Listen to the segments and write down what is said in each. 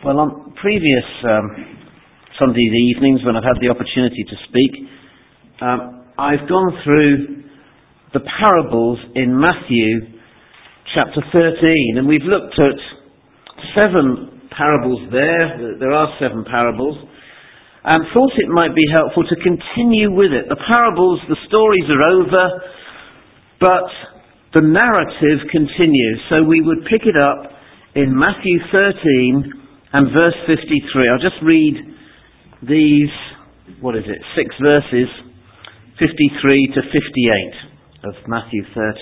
Well, on previous Sunday evenings when I've had the opportunity to speak, I've gone through the parables in Matthew chapter 13, and we've looked at 7 parables there. There are 7 parables, and thought it might be helpful to continue with it. The parables, the stories are over, but the narrative continues. So we would pick it up in Matthew 13 and verse 53. I'll just read these, 6 verses, 53 to 58 of Matthew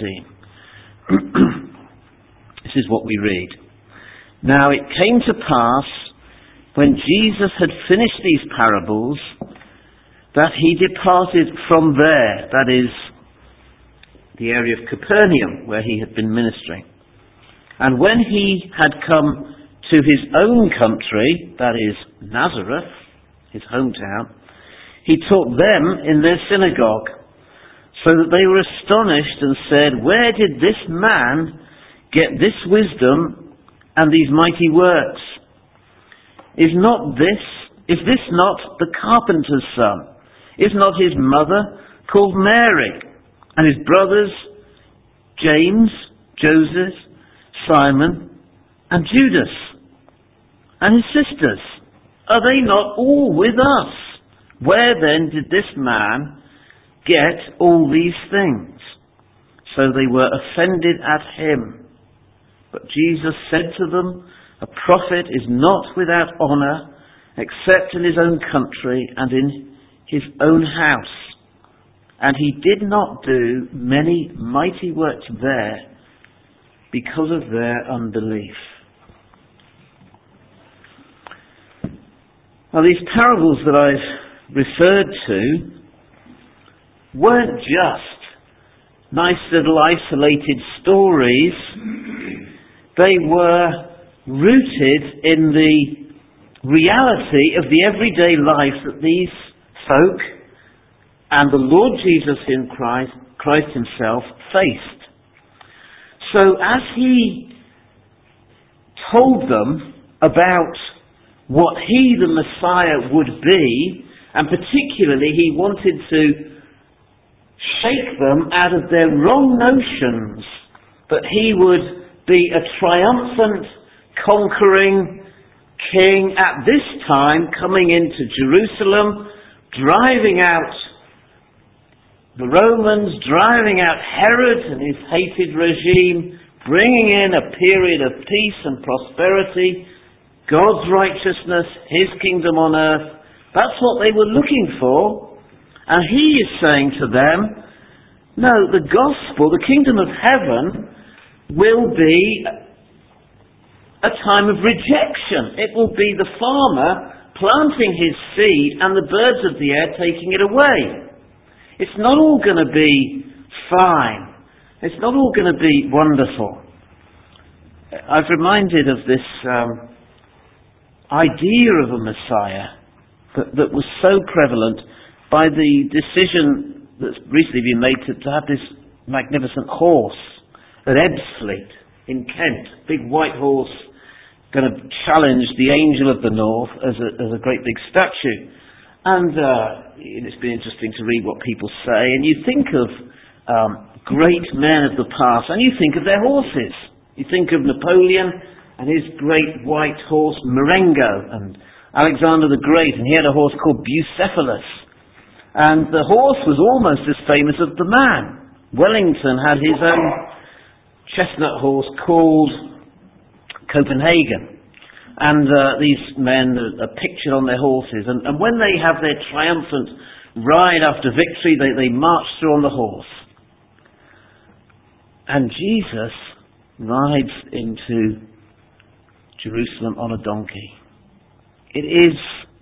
13. This is what we read. Now it came to pass, when Jesus had finished these parables, that he departed from there, that is, the area of Capernaum, where he had been ministering. And when he had come to his own country, that is, Nazareth, his hometown, he taught them in their synagogue, so that they were astonished and said, "Where did this man get this wisdom and these mighty works? Is this not the carpenter's son? Is not his mother called Mary, and his brothers James, Joseph, Simon, and Judas, and his sisters? Are they not all with us? Where then did this man get all these things?" So they were offended at him. But Jesus said to them, "A prophet is not without honour, except in his own country and in his own house." And he did not do many mighty works there because of their unbelief. Now, these parables that I've referred to weren't just nice little isolated stories. They were rooted in the reality of the everyday life that these folk and the Lord Jesus in Christ himself faced. So as he told them about what he, the Messiah, would be, and particularly he wanted to shake them out of their wrong notions that he would be a triumphant, conquering king at this time, coming into Jerusalem, driving out the Romans, driving out Herod and his hated regime, bringing in a period of peace and prosperity, God's righteousness, his kingdom on earth. That's what they were looking for. And he is saying to them, no, the gospel, the kingdom of heaven, will be a time of rejection. It will be the farmer planting his seed and the birds of the air taking it away. It's not all going to be fine. It's not all going to be wonderful. I've reminded of this idea of a Messiah that was so prevalent by the decision that's recently been made to have this magnificent horse at Ebbsfleet in Kent, big white horse, going to challenge the angel of the north as a great big statue. And it's been interesting to read what people say, and you think of great men of the past, and you think of their horses. You think of Napoleon and his great white horse Marengo, and Alexander the Great, and he had a horse called Bucephalus. And the horse was almost as famous as the man. Wellington had his own chestnut horse called Copenhagen. And these men are pictured on their horses. And when they have their triumphant ride after victory, they march through on the horse. And Jesus rides into Jerusalem on a donkey. It is,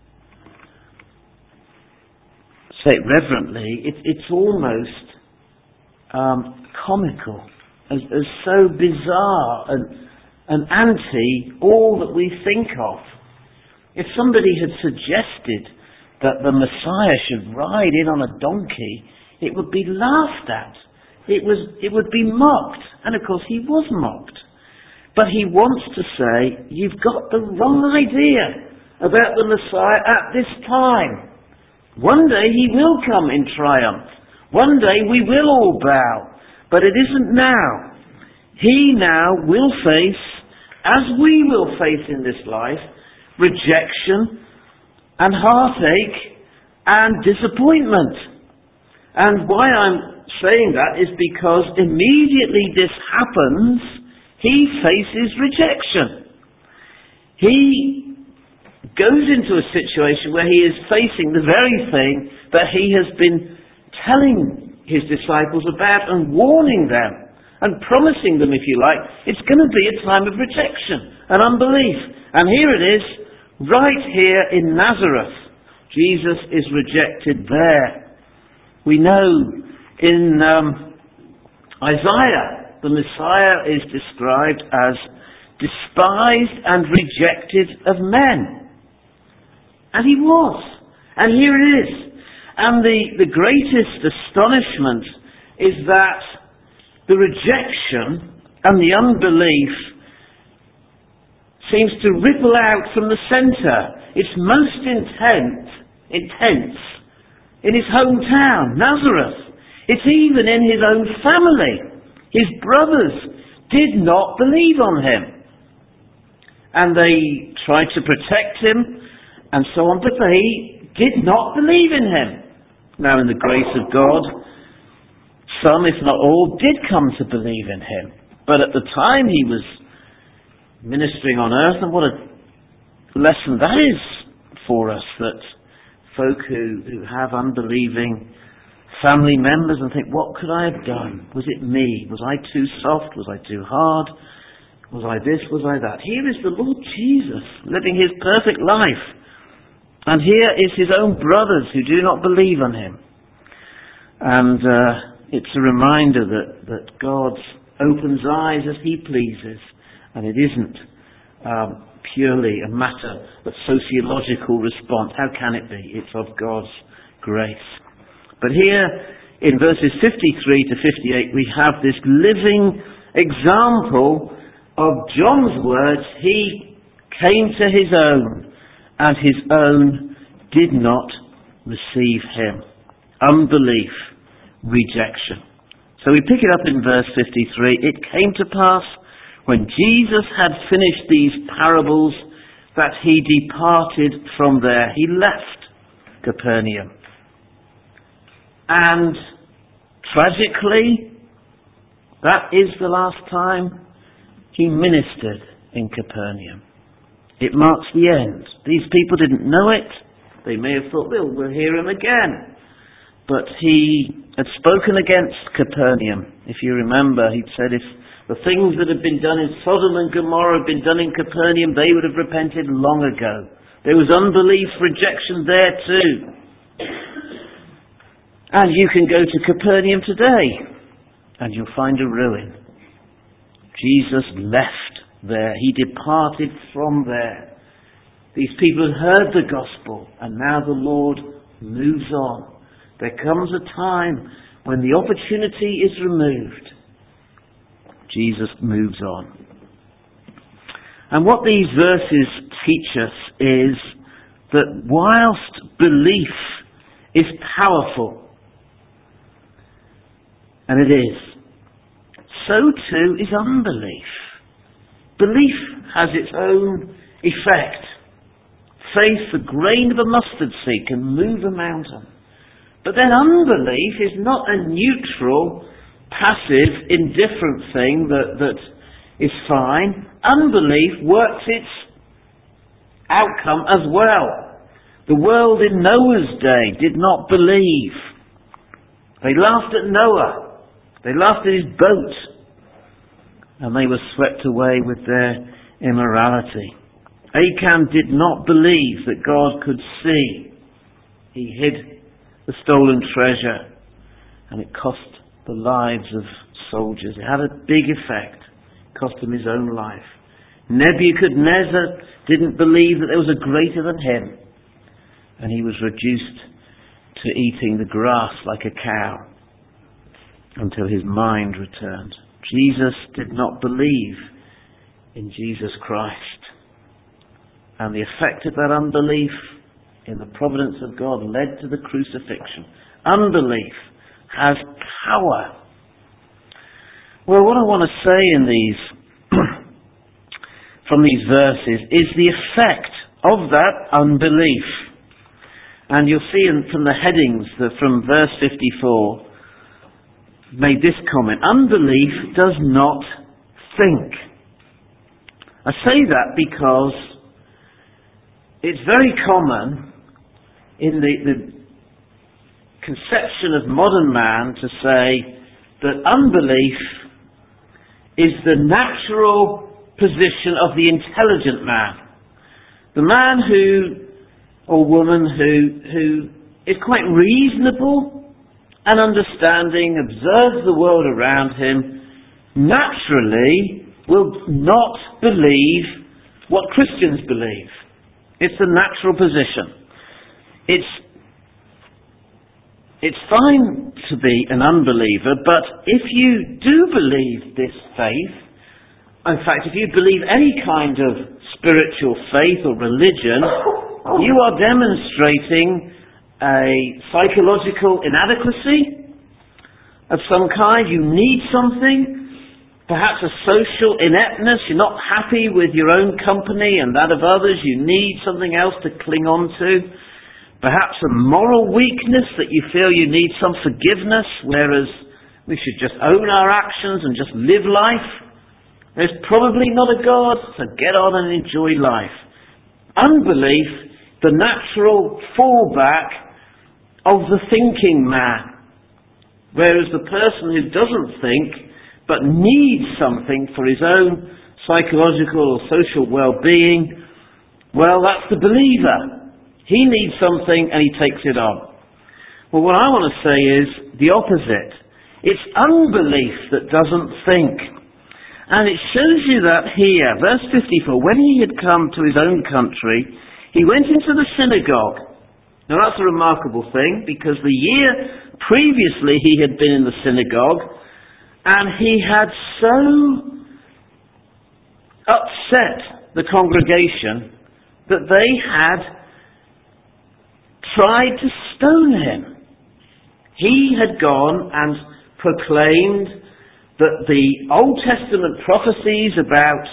say it reverently, it's almost comical, as so bizarre and anti all that we think of. If somebody had suggested that the Messiah should ride in on a donkey, it would be laughed at. It would be mocked. And of course he was mocked. But he wants to say, you've got the wrong idea about the Messiah at this time. One day he will come in triumph. One day we will all bow. But it isn't now. He now will face, as we will face in this life, rejection and heartache and disappointment. And why I'm saying that is because immediately this happens, he faces rejection. He goes into a situation where he is facing the very thing that he has been telling his disciples about and warning them and promising them, if you like, it's going to be a time of rejection and unbelief. And here it is, right here in Nazareth. Jesus is rejected there. We know in Isaiah, the Messiah is described as despised and rejected of men. And he was. And here it is. And the greatest astonishment is that the rejection and the unbelief seems to ripple out from the centre. It's most intense in his hometown, Nazareth. It's even in his own family. His brothers did not believe on him. And they tried to protect him and so on, but they did not believe in him. Now, in the grace of God, some, if not all, did come to believe in him. But at the time he was ministering on earth, and what a lesson that is for us, that folk who have unbelieving family members and think, what could I have done? Was it me? Was I too soft? Was I too hard? Was I this? Was I that? Here is the Lord Jesus living his perfect life. And here is his own brothers who do not believe on him. And it's a reminder that God opens eyes as he pleases. And it isn't purely a matter of sociological response. How can it be? It's of God's grace. But here, in verses 53 to 58, we have this living example of John's words. He came to his own, and his own did not receive him. Unbelief, rejection. So we pick it up in verse 53. It came to pass, when Jesus had finished these parables, that he departed from there. He left Capernaum. And tragically, that is the last time he ministered in Capernaum. It marks the end. These people didn't know it. They may have thought, well, we'll hear him again. But he had spoken against Capernaum. If you remember, he'd said if the things that had been done in Sodom and Gomorrah had been done in Capernaum, they would have repented long ago. There was unbelief, rejection there too. And you can go to Capernaum today, and you'll find a ruin. Jesus left there. He departed from there. These people had heard the gospel, and now the Lord moves on. There comes a time when the opportunity is removed. Jesus moves on. And what these verses teach us is that whilst belief is powerful, and it is, so too is unbelief. Belief has its own effect. Faith, the grain of a mustard seed, can move a mountain. But then unbelief is not a neutral, passive, indifferent thing that is fine. Unbelief works its outcome as well. The world in Noah's day did not believe. They laughed at Noah. They laughed at his boat. And they were swept away with their immorality. Achan did not believe that God could see. He hid the stolen treasure, and it cost the lives of soldiers. It had a big effect. It cost him his own life. Nebuchadnezzar didn't believe that there was a greater than him, and he was reduced to eating the grass like a cow until his mind returned. Jesus did not believe in Jesus Christ. And the effect of that unbelief in the providence of God led to the crucifixion. Unbelief has power. Well, what I want to say in from these verses is the effect of that unbelief. And you'll see from the headings that from verse 54 made this comment: unbelief does not think. I say that because it's very common in the conception of modern man to say that unbelief is the natural position of the intelligent man. The man or woman who is quite reasonable and understanding, observes the world around him, naturally will not believe what Christians believe. It's the natural position. It's fine to be an unbeliever, but if you do believe this faith, in fact, if you believe any kind of spiritual faith or religion, you are demonstrating a psychological inadequacy of some kind. You need something, perhaps a social ineptness. You're not happy with your own company and that of others. You need something else to cling on to. Perhaps a moral weakness that you feel you need some forgiveness, whereas we should just own our actions and just live life. There's probably not a God, so get on and enjoy life. Unbelief, the natural fallback of the thinking man. Whereas the person who doesn't think, but needs something for his own psychological or social well-being, well, that's the believer. He needs something and he takes it on. Well, what I want to say is the opposite. It's unbelief that doesn't think. And it shows you that here, verse 54, when he had come to his own country, he went into the synagogue. Now that's a remarkable thing, because the year previously he had been in the synagogue, and he had so upset the congregation that they had tried to stone him. He had gone and proclaimed that the Old Testament prophecies about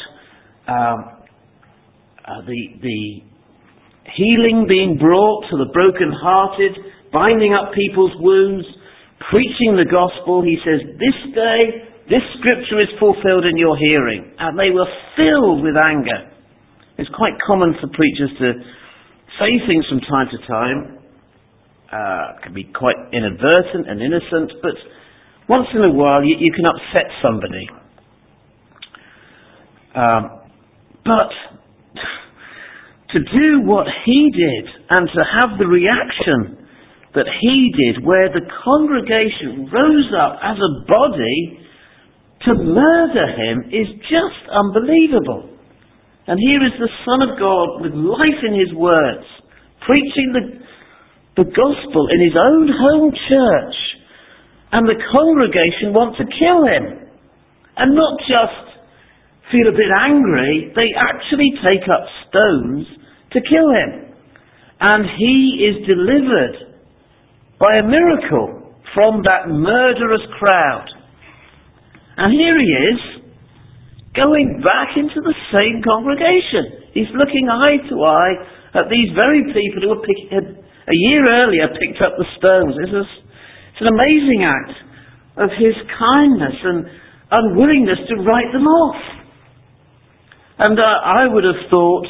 the healing being brought to the brokenhearted, binding up people's wounds, preaching the gospel, he says, this day, this scripture is fulfilled in your hearing. And they were filled with anger. It's quite common for preachers to say things from time to time. It can be quite inadvertent and innocent, but once in a while you can upset somebody. But to do what he did and to have the reaction that he did, where the congregation rose up as a body to murder him, is just unbelievable. And here is the Son of God with life in his words, preaching the gospel in his own home church, and the congregation want to kill him. And not just feel a bit angry, they actually take up stones to kill him. And he is delivered by a miracle from that murderous crowd. And here he is, going back into the same congregation. He's looking eye to eye at these very people who had a year earlier picked up the stones. It's an amazing act of his kindness and unwillingness to write them off. And I would have thought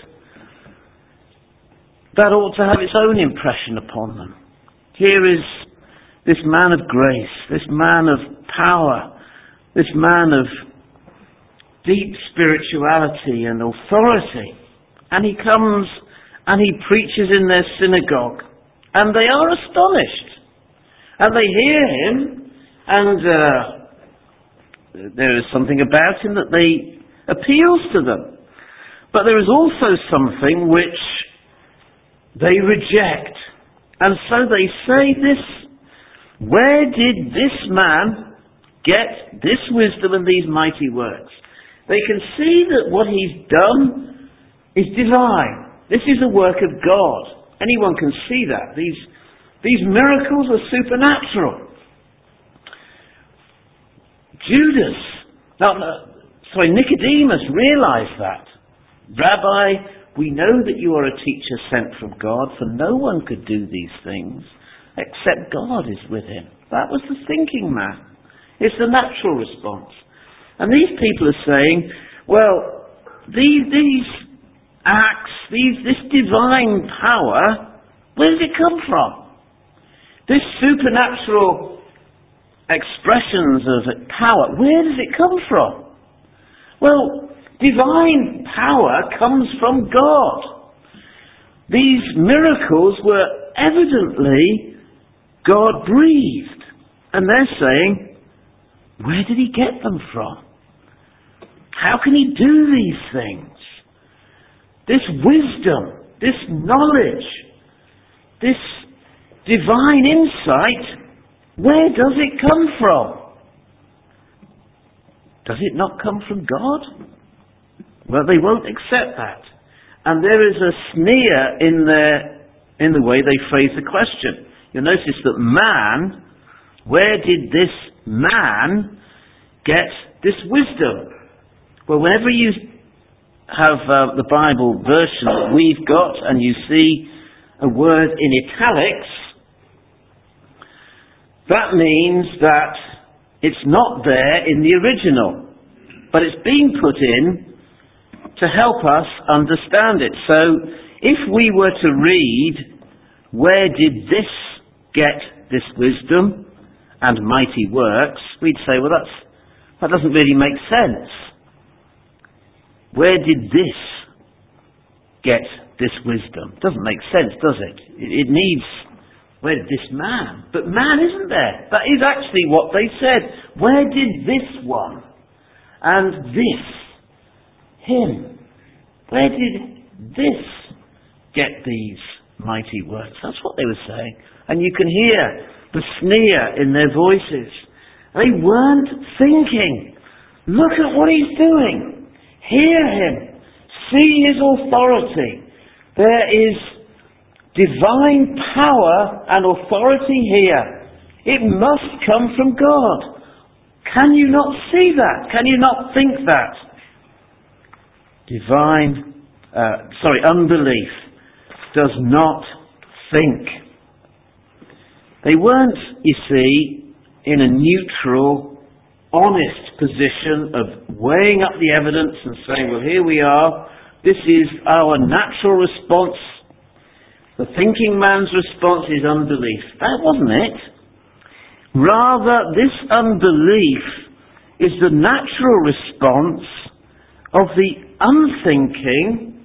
that ought to have its own impression upon them. Here is this man of grace, this man of power, this man of deep spirituality and authority. And he comes and he preaches in their synagogue. And they are astonished. And they hear him, and there is something about him that appeals to them. But there is also something which they reject. And so they say this: where did this man get this wisdom and these mighty works? They can see that what he's done is divine. This is a work of God. Anyone can see that. These miracles are supernatural. Nicodemus realized that. Rabbi, we know that you are a teacher sent from God, for no one could do these things except God is with him. That was the thinking man. It's the natural response. And these people are saying, well, these acts, this divine power, where does it come from? This supernatural expressions of power, where does it come from? Well, divine power comes from God. These miracles were evidently God breathed. And they're saying, where did he get them from? How can he do these things? This wisdom, this knowledge, this divine insight, where does it come from? Does it not come from God? Well, they won't accept that. And there is a sneer in the way they phrase the question. You'll notice that man, where did this man get this wisdom? Well, whenever you have the Bible version that we've got and you see a word in italics, that means that it's not there in the original, but it's being put in to help us understand it. So, if we were to read, where did this get this wisdom and mighty works, we'd say, well, that doesn't really make sense. Where did this get this wisdom? Doesn't make sense, does it? It needs, where did this man? But man isn't there. That is actually what they said. Where did this one and this, him, where did this get these mighty works? That's what they were saying. And you can hear the sneer in their voices. They weren't thinking, look at what he's doing. Hear him. See his authority. There is divine power and authority here. It must come from God. Can you not see that? Can you not think that? Unbelief does not think. They weren't, you see, in a neutral, honest position of weighing up the evidence and saying, well, here we are, this is our natural response. The thinking man's response is unbelief. That wasn't it. Rather, this unbelief is the natural response of the unthinking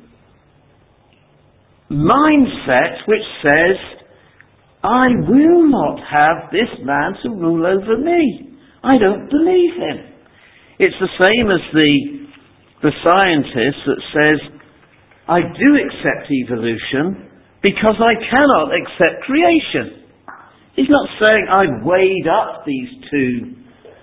mindset which says, I will not have this man to rule over me. I don't believe him. It's the same as the scientist that says, I do accept evolution because I cannot accept creation. He's not saying I've weighed up these two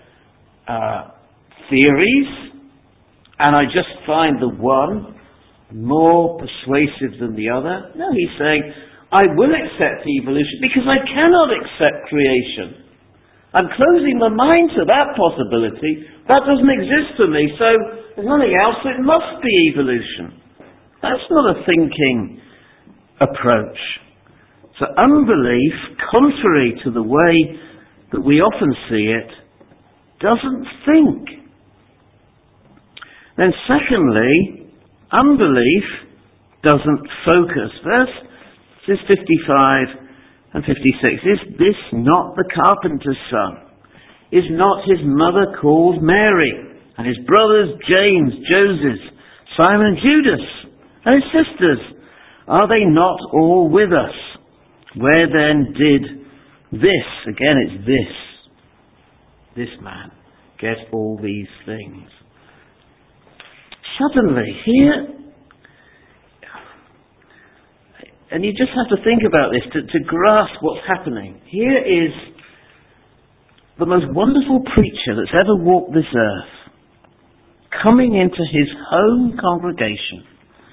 theories and I just find the one more persuasive than the other. No, he's saying I will accept evolution because I cannot accept creation. I'm closing my mind to that possibility. That doesn't exist for me, so there's nothing else, so it must be evolution. That's not a thinking approach. So unbelief, contrary to the way that we often see it, doesn't think. Then secondly, unbelief doesn't focus. Verses 55 and 56. Is this not the carpenter's son? Is not his mother called Mary? And his brothers James, Joseph, Simon and Judas, and his sisters, are they not all with us? Where then did this, again it's this man, get all these things? Suddenly, here, and you just have to think about this to grasp what's happening. Here is the most wonderful preacher that's ever walked this earth, coming into his home congregation.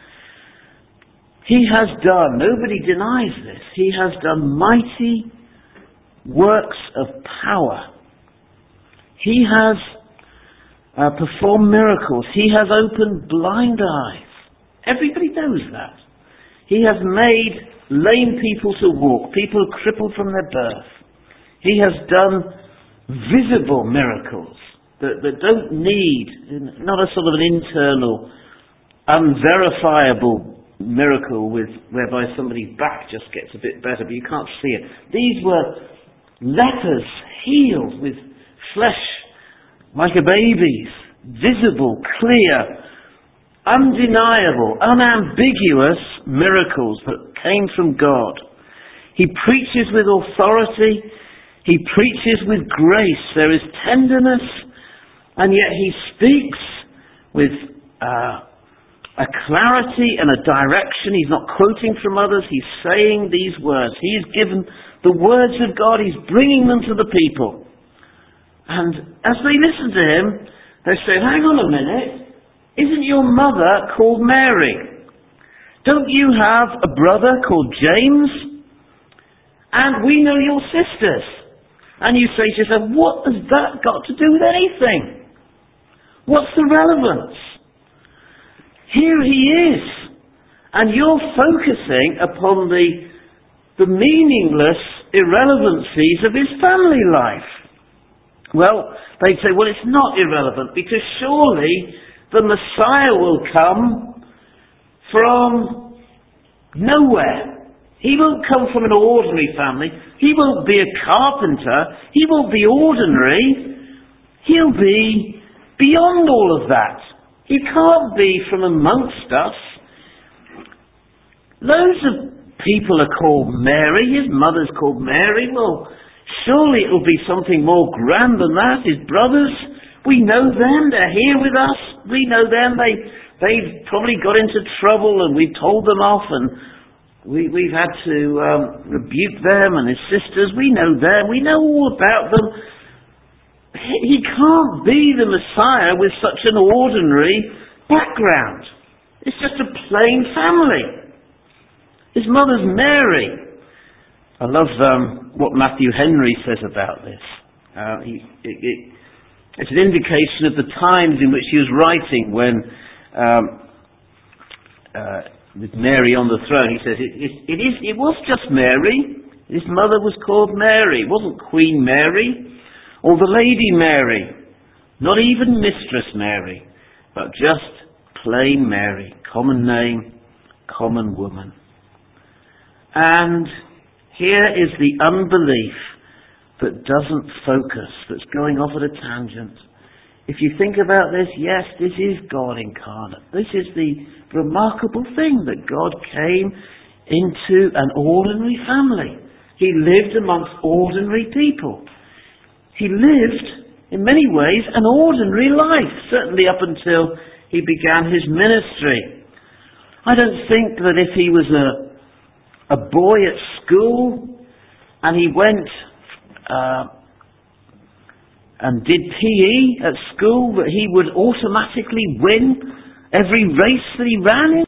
He has done, nobody denies this, he has done mighty works of power. He has performed miracles. He has opened blind eyes. Everybody knows that. He has made lame people to walk, people crippled from their birth. He has done visible miracles that don't need, not a sort of an internal, unverifiable miracle whereby somebody's back just gets a bit better, but you can't see it. These were lepers healed with flesh like a baby's, visible, clear, undeniable, unambiguous miracles that came from God. He preaches with authority. He preaches with grace. There is tenderness, and yet he speaks with a clarity and a direction. He's not quoting from others. He's saying these words. He's given the words of God. He's bringing them to the people. And as they listen to him, they say, hang on a minute. Isn't your mother called Mary? Don't you have a brother called James? And we know your sisters. And you say to yourself, what has that got to do with anything? What's the relevance? Here he is. And you're focusing upon the meaningless irrelevancies of his family life. Well, they'd say, well, it's not irrelevant because surely the Messiah will come from nowhere. He won't come from an ordinary family. He won't be a carpenter. He won't be ordinary. He'll be beyond all of that. He can't be from amongst us. Loads of people are called Mary. His mother's called Mary. Well, surely it'll be something more grand than that. His brothers, we know them. They're here with us. We know them. They've probably got into trouble and we've told them off and we've had to rebuke them and his sisters. We know them. We know all about them. He can't be the Messiah with such an ordinary background. It's just a plain family. His mother's Mary. I love what Matthew Henry says about this. It's an indication of the times in which he was writing when, with Mary on the throne, he says, it was just Mary. His mother was called Mary. It wasn't Queen Mary or the Lady Mary. Not even Mistress Mary, but just plain Mary. Common name, common woman. And here is the unbelief that doesn't focus, that's going off at a tangent. If you think about this, yes, this is God incarnate. This is the remarkable thing that God came into an ordinary family. He lived amongst ordinary people. He lived, in many ways, an ordinary life, certainly up until he began his ministry. I don't think that if he was a boy at school and he went and did PE at school, that he would automatically win every race that he ran in.